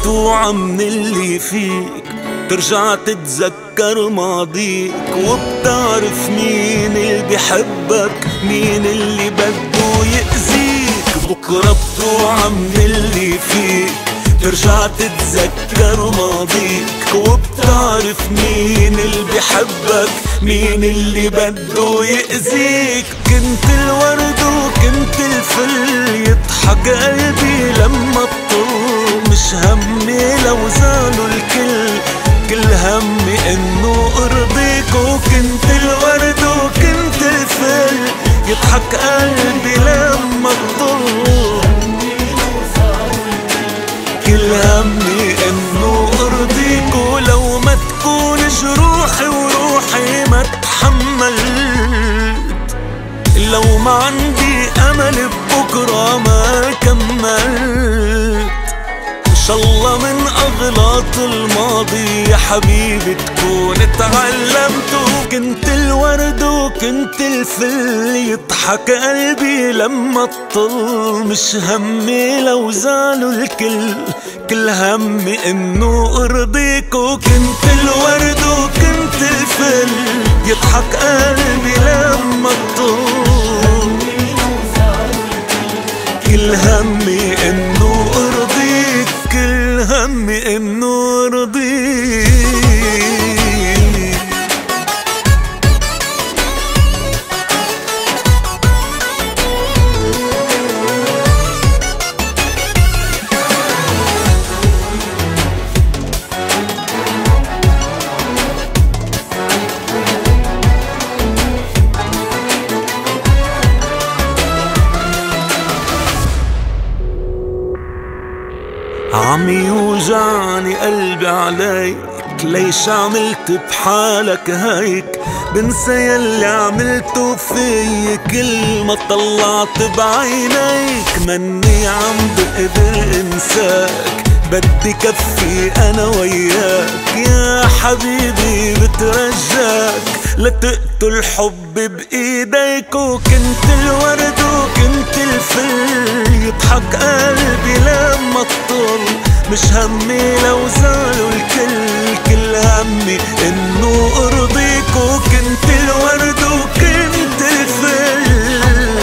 مقطوعة من اللي فيك، ترجع تتذكر ماضيك وبتعرف مين اللي بيحبك مين اللي بده يأذيك. بكرة بتوعى من اللي فيك، ترجع تتذكر ماضيك وبتعرف مين اللي بيحبك مين اللي بده يأذيك. كنت الورد وكنت الفل، يضحك قلبي لما تطل، مش همي لو زالوا الكل، كل همي انه ارضيك. وكنت الورد وكنت الفل، يضحك قلبي لما تطل، كل همي انه ارضيك. ولو ما تكون جروحي وروحي ما تحملت، لو ما عندي امل ببكرة ما كملت، ان شاء الله من اغلاط الماضي يا حبيبي تكون اتعلمت. وكنت الورد وكنت الفل، يضحك قلبي لما تطل، مش همي لو زالوا الكل، كل همي انه ارضيك. وكنت الورد وكنت الفل، يضحك قلبي لما تطل، كل همي انه ارضيك، كل همي انه ارضيك. عم يوجعني قلبي عليك، ليش عملت بحالك هيك؟ بنسى يلي عملته في كل ما طلعت بعينيك. مني عم بقدر انساك، بدي كفي انا وياك يا حبيبي، بترجاك لا تقتل حب بايديك. وكنت الورد وكنت الفل، يضحك قلبي لما تطل، مش همي لو زالوا الكل، كل همي انه ارضيك. وكنت الورد وكنت الفل،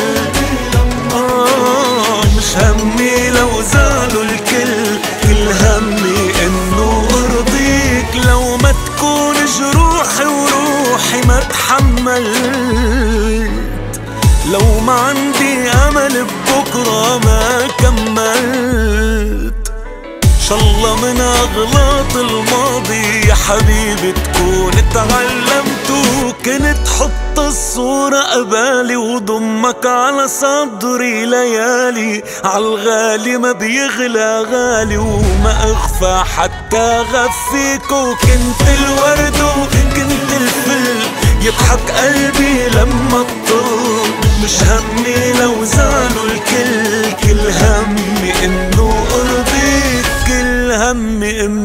مش همي لو زالوا الكل، كل همي انه ارضيك. لو ما تكون جروحي وروحي ما تحملت، لو ما عندي امل ببكرة ما كملت، ان شاء الله من اغلاط الماضي يا حبيبي تكون اتعلمت. وكنت حط الصورة قبالي وضمك على صدري ليالي، عالغالي ما بيغلى غالي وما اخفى حتى غفيك. وكنت الورد وكنت الفل، يضحك قلبي لما تطل، مش همي لو زالوا الكل، كل همي انه ارضيك، كل همي